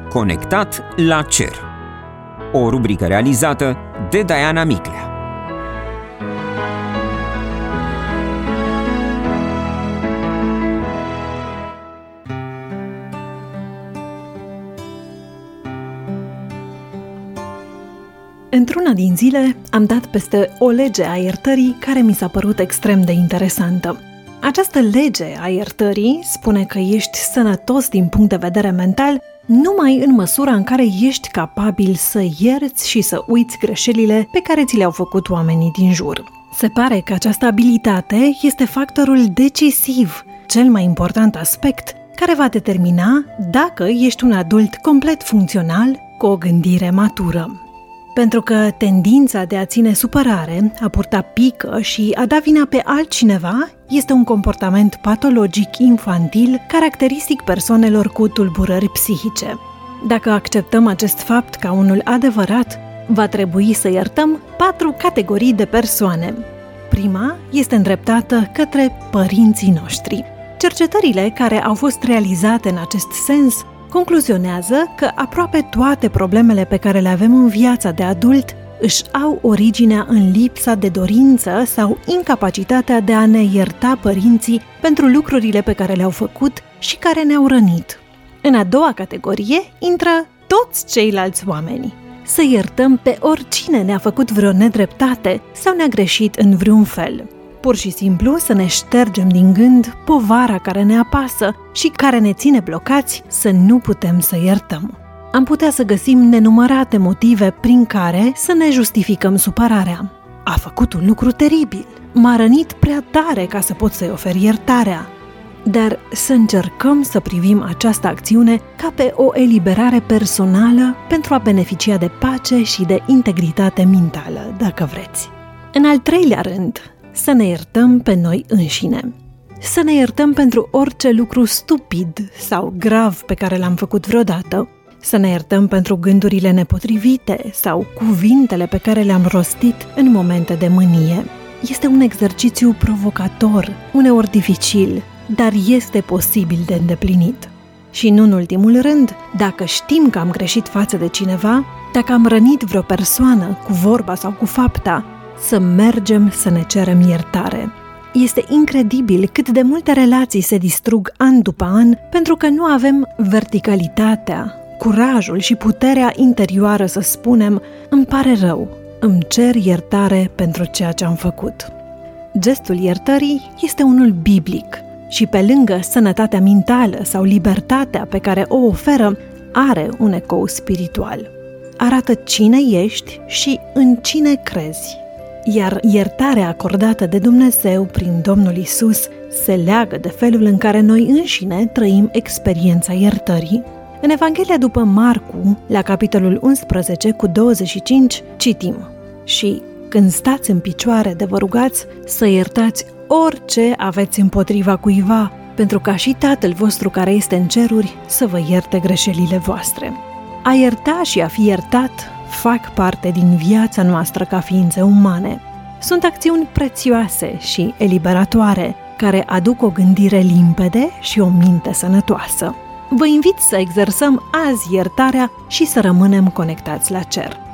Conectat la cer. O rubrică realizată de Diana Miclea. Într-una din zile am dat peste o lege a iertării care mi s-a părut extrem de interesantă. Această lege a iertării spune că ești sănătos din punct de vedere mental numai în măsura în care ești capabil să ierți și să uiți greșelile pe care ți le-au făcut oamenii din jur. Se pare că această abilitate este factorul decisiv, cel mai important aspect, care va determina dacă ești un adult complet funcțional cu o gândire matură. Pentru că tendința de a ține supărare, a purta pică și a da vina pe altcineva este un comportament patologic infantil caracteristic persoanelor cu tulburări psihice. Dacă acceptăm acest fapt ca unul adevărat, va trebui să iertăm 4 categorii de persoane. Prima este îndreptată către părinții noștri. Cercetările care au fost realizate în acest sens concluzionează că aproape toate problemele pe care le avem în viața de adult își au originea în lipsa de dorință sau incapacitatea de a ne ierta părinții pentru lucrurile pe care le-au făcut și care ne-au rănit. În a doua categorie intră toți ceilalți oameni. Să iertăm pe oricine ne-a făcut vreo nedreptate sau ne-a greșit în vreun fel. Pur și simplu să ne ștergem din gând povara care ne apasă și care ne ține blocați să nu putem să iertăm. Am putea să găsim nenumărate motive prin care să ne justificăm supărarea. A făcut un lucru teribil, m-a rănit prea tare ca să pot să-i ofer iertarea. Dar să încercăm să privim această acțiune ca pe o eliberare personală pentru a beneficia de pace și de integritate mentală, dacă vreți. În al treilea rând, să ne iertăm pe noi înșine. Să ne iertăm pentru orice lucru stupid sau grav pe care l-am făcut vreodată. Să ne iertăm pentru gândurile nepotrivite sau cuvintele pe care le-am rostit în momente de mânie. Este un exercițiu provocator, uneori dificil, dar este posibil de îndeplinit. Și nu în ultimul rând, dacă știm că am greșit față de cineva, dacă am rănit vreo persoană cu vorba sau cu fapta, să mergem să ne cerem iertare. Este incredibil cât de multe relații se distrug an după an pentru că nu avem verticalitatea, curajul și puterea interioară să spunem: îmi pare rău, îmi cer iertare pentru ceea ce am făcut. Gestul iertării este unul biblic și pe lângă sănătatea mentală sau libertatea pe care o oferă, are un ecou spiritual. Arată cine ești și în cine crezi. Iar iertarea acordată de Dumnezeu prin Domnul Iisus se leagă de felul în care noi înșine trăim experiența iertării. În Evanghelia după Marcu, la capitolul 11 cu 25, citim: Și când stați în picioare de vă rugați să iertați orice aveți împotriva cuiva, pentru ca și Tatăl vostru care este în ceruri să vă ierte greșelile voastre. A ierta și a fi iertat fac parte din viața noastră ca ființe umane. Sunt acțiuni prețioase și eliberatoare, care aduc o gândire limpede și o minte sănătoasă. Vă invit să exersăm azi iertarea și să rămânem conectați la cer.